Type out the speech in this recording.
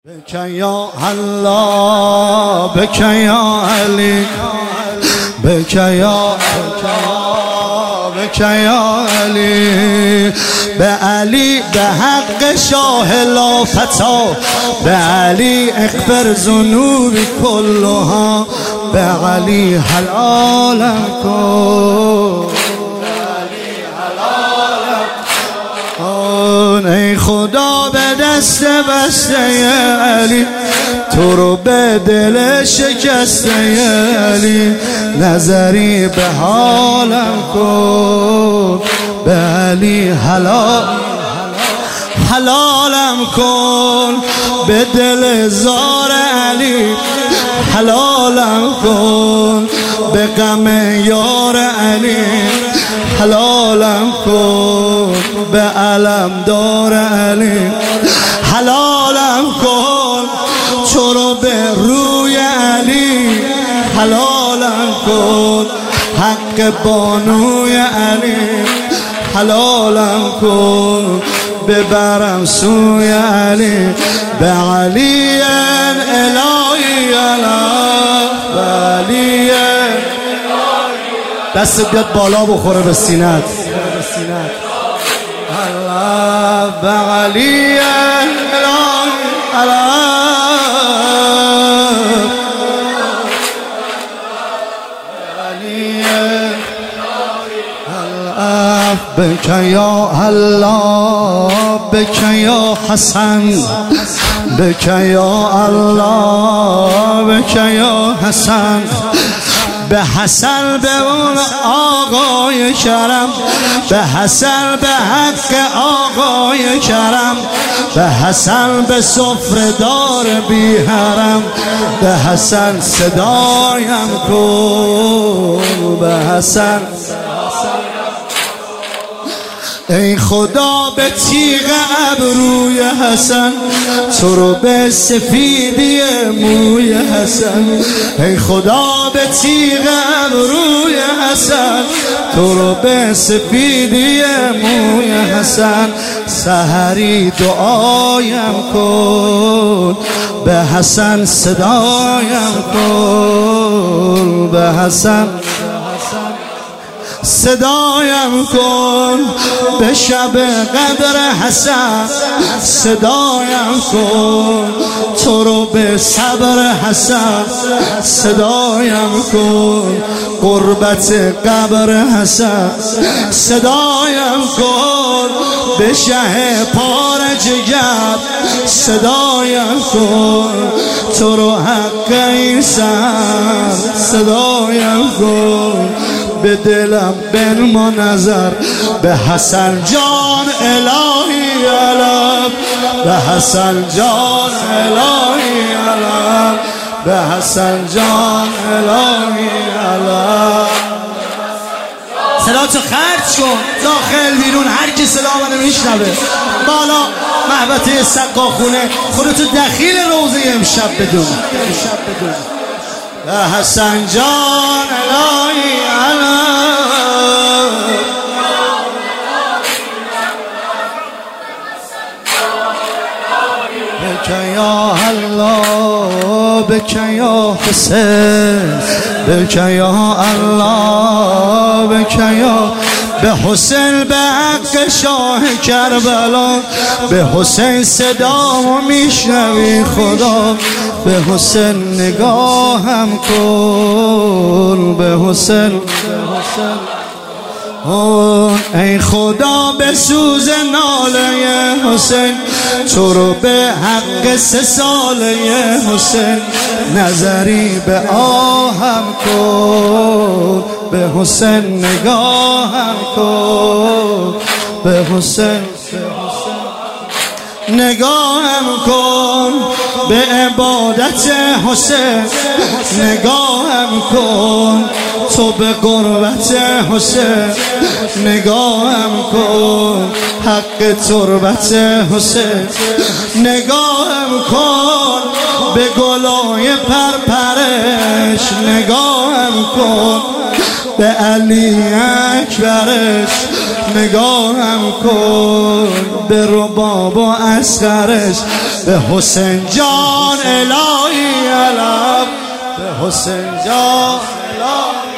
بك یا الله بك یا علی بك یا علی به علی به حق شاه لافتا به علی اغفر ذنوبی کلها به علی حلالم کن ای خدا به دست بسته علی تو رو به دل شکسته علی نظری به حالم کن به علی حلالم کن به دل زار علی حلالم کن به غم یار علی حلالم کن به علم دار علی حلالم کن چرا به روی علی حلالم کن حق بانوی علی حلالم کن ببرم سوی علی به علی الهی به علی دست بیاد بالا بخوره به سینت الله به علی بك یا الله بك یا حسن بك یا الله بك یا حسن به حسن به اون آقای کرم به حسن به حق آقای کرم به حسن به سفره دار بی حرم به حسن صدایم کن به حسن ای خدا به تیغ ابروی حسن تو رو به سفیدی موی حسن ای خدا به تیغ ابروی حسن تو رو به سفیدی موی حسن سحری دعایم کن به حسن صدایم کن به حسن صدایم کن به شب قدر حسن صدایم کن تو رو به صبر حسن صدایم کن قربت قبر حسن صدایم کن به شه پار جگر صدایم کن تو رو حق ایسان صدایم کن به دلم بنما نظر به حسن جان الهی علم به حسن جان الهی علم به حسن جان الهی علم صداتو خرج کن داخل بیرون هر کی صدا منو میشنوه بالا محبته سقاخونه خودتو دخیل روزه امشب بدون به حسن جان الهی علم بك یا الله بك یا حسین بك یا الله بك یا به حسین به حق شاه کربلا به حسین صدامو میشنوی خدا به حسین نگاهم کن به حسین ای خدا به سوز ناله حسین تو رو به حق 3 ساله حسین نظری به آهم کن به حسین نگاهم کن به حسین نگاهم کن به عبادت حسین نگاهم کن تو به قربت حسین نگاهم کن حق تربت حسین نگاهم کن به گلای پرپرش نگاهم کن به علی اکبرش نگاهم کن، به رباب و اصغرش، به حسین جان الهی علم، به حسین جان الهی